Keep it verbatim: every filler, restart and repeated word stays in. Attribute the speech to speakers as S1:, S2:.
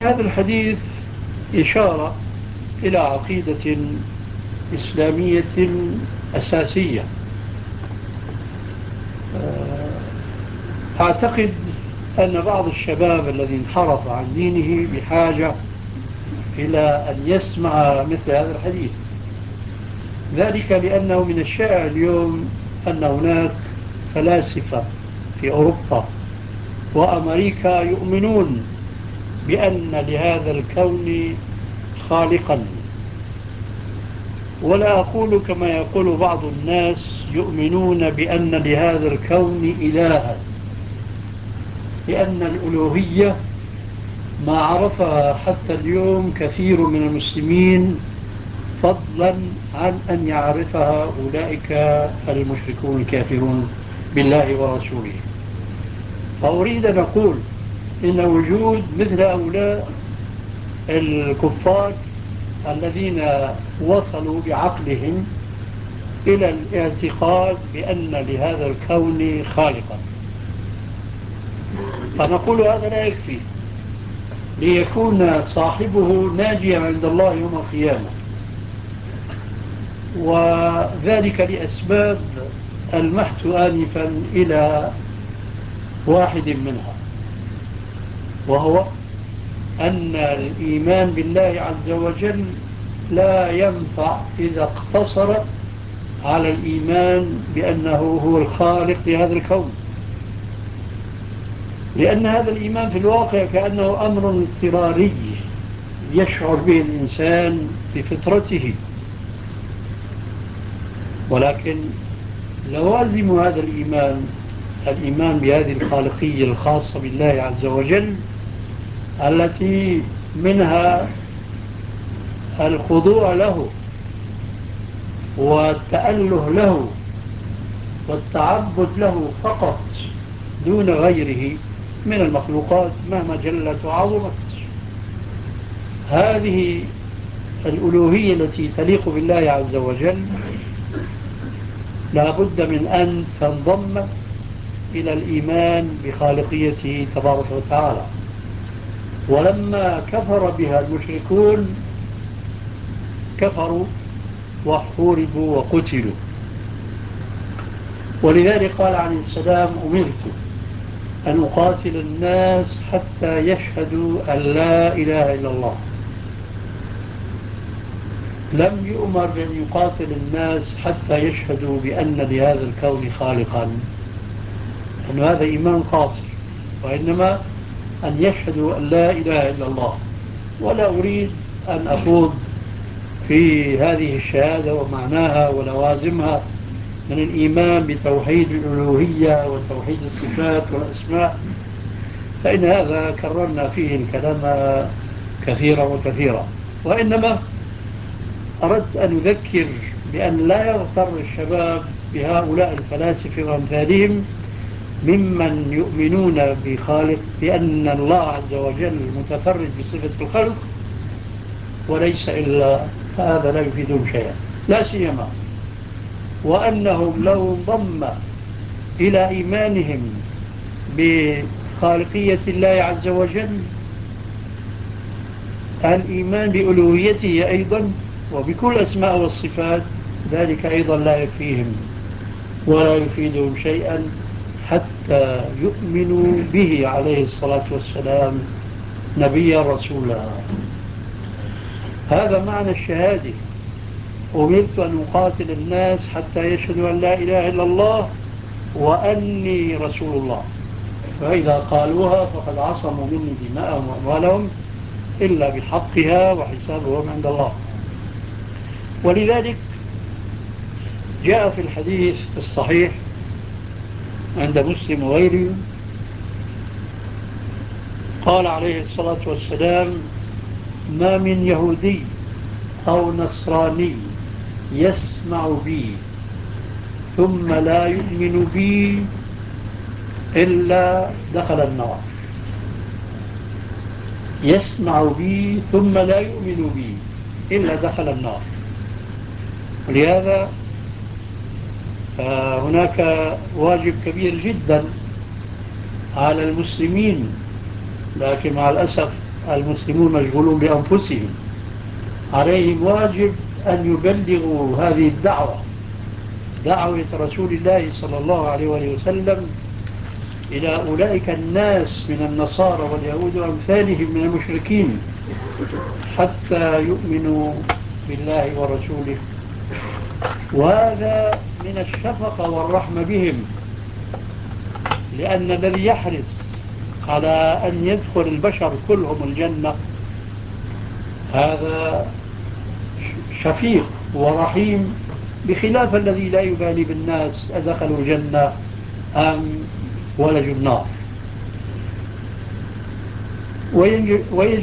S1: هذا الحديث إشارة إلى عقيدة إسلامية أساسية. أعتقد أن بعض الشباب الذي انحرف عن دينه بحاجة إلى أن يسمع مثل هذا الحديث، ذلك لأنه من الشائع اليوم أن هناك فلاسفة في أوروبا وأمريكا يؤمنون بأن لهذا الكون خالقا، ولا أقول كما يقول بعض الناس يؤمنون بأن لهذا الكون إلها، لأن الألوهية ما عرفها حتى اليوم كثير من المسلمين، فضلا عن أن يعرفها أولئك المشركون الكافرون بالله ورسوله. فأريد أن أقول إن وجود مثل هؤلاء الكفار الذين وصلوا بعقلهم إلى الاعتقاد بأن لهذا الكون خالقا، فنقول هذا لا يكفي ليكون صاحبه ناجيا عند الله يوم القيامة، وذلك لأسباب المحت آنفا إلى واحد منها، وهو أن الإيمان بالله عز وجل لا ينفع إذا اقتصر على الإيمان بأنه هو الخالق لهذا الكون، لأن هذا الإيمان في الواقع كأنه أمر اضطراري يشعر به الإنسان بفطرته، ولكن لوازم هذا الإيمان الإيمان بهذه الخالقية الخاصة بالله عز وجل، التي منها الخضوع له والتأله له والتعبد له فقط دون غيره من المخلوقات مهما جلت وعظمت. هذه الألوهية التي تليق بالله عز وجل لا بد من أن تنضم إلى الإيمان بخالقيته تبارك وتعالى. ولما كفر بها المشركون كفروا وحوربوا وقتلوا، ولذلك قال عليه السلام: أمرت أن أقاتل الناس حتى يشهدوا أن لا إله إلا الله. لم يؤمر بأن يقاتل الناس حتى يشهدوا بأن لهذا الكون خالقا، أن هذا إيمان قاصر، وإنما أن يشهدوا أن لا إله إلا الله. ولا أريد أن أخوض في هذه الشهادة ومعناها ولوازمها من الإيمان بتوحيد الألوهية وتوحيد الصفات والأسماء، فإن هذا كررنا فيه الكلام كثيرا وكثيرا. وإنما أردت أن أذكر بأن لا يغتر الشباب بهؤلاء الفلاسفة وأمثالهم ممن يؤمنون بخالق بأن الله عز وجل متفرد بصفة الخلق وليس إلا هذا، لا يفيدهم شيئا، لا سيما وأنهم لو انضم إلى إيمانهم بخالقية الله عز وجل الإيمان بألوهيته أيضا وبكل أسماء والصفات، ذلك أيضا لا يكفيهم ولا يفيدهم شيئا حتى يؤمنوا به عليه الصلاة والسلام نبيا رسولا. هذا معنى الشهادة: أمرت أن أقاتل الناس حتى يشهدوا أن لا إله إلا الله وأني رسول الله، فإذا قالوها فقد عصموا مني دماءهم وأموالهم إلا بحقها وحسابهم عند الله. ولذلك جاء في الحديث الصحيح عند مسلم وغيره قال عليه الصلاة والسلام: ما من يهودي أو نصراني يسمع بي ثم لا يؤمن بي إلا دخل النار. يسمع بي ثم لا يؤمن بي إلا دخل النار. ولهذا هناك واجب كبير جدا على المسلمين، لكن مع الأسف المسلمون مشغولون بأنفسهم، عليهم واجب أن يبلغوا هذه الدعوة، دعوة رسول الله صلى الله عليه وسلم إلى أولئك الناس من النصارى واليهود وأمثالهم من المشركين حتى يؤمنوا بالله ورسوله. وهذا من الشفقة والرحمة بهم، لأن الذي يحرص على أن يدخل البشر كلهم الجنة هذا شفيق ورحيم، بخلاف الذي لا يبالي بالناس أدخلوا الجنة أم ولجوا النار. ويجب